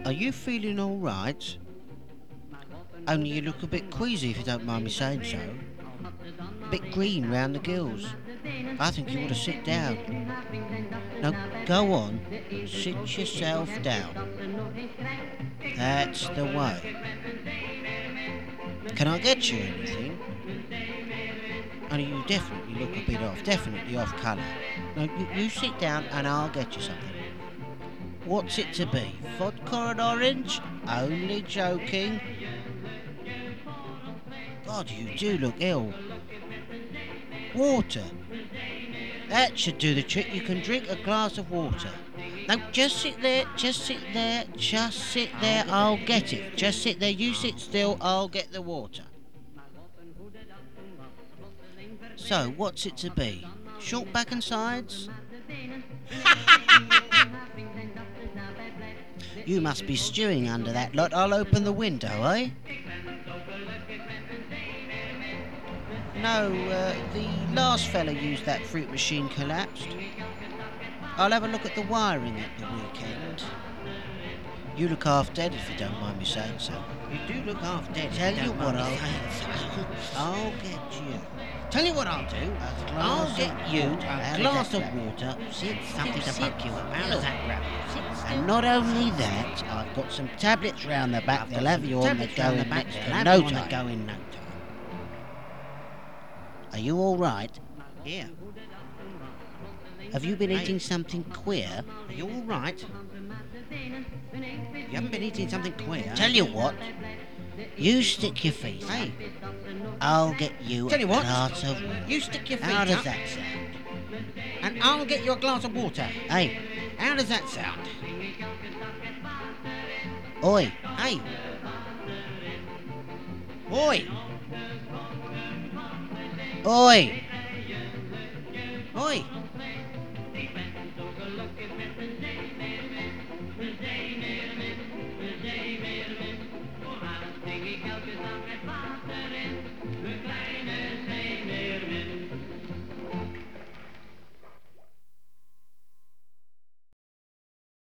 Are you feeling all right? Only you look a bit queasy, if you don't mind me saying so. A bit green round the gills. I think you ought to sit down. Now, go on, sit yourself down. That's the way. Can I get you anything? Only you definitely look a bit off, definitely off colour. Now, you sit down and I'll get you something. What's it to be? Vodka and orange? Only joking. God, you do look ill. Water. That should do the trick. You can drink a glass of water. Now, just sit there, just sit there, just sit there. I'll get it. Just sit there. You sit still. I'll get the water. So, what's it to be? Short back and sides? You must be stewing under that lot. I'll open the window, eh? No, the last fella used that fruit machine collapsed. I'll have a look at the wiring at the weekend. You look half dead, if you don't mind me saying so. You do look half dead. Tell you what I'll get you. Tell you what I'll do. I'll get you a glass of water. Something to poke you up. How does that grab? And not only that, I've got some tablets round the back. They'll have you on the go in next to no time. Are you all right? Here. Have you been eating something queer? Are you all right? You haven't been eating something queer? Tell you what. You stick your feet up. I'll get you a glass of water. You stick your feet up. How does that sound? And I'll get you a glass of water. Hey. How does that sound? Oi. Hey. Oi. Oi. Oi.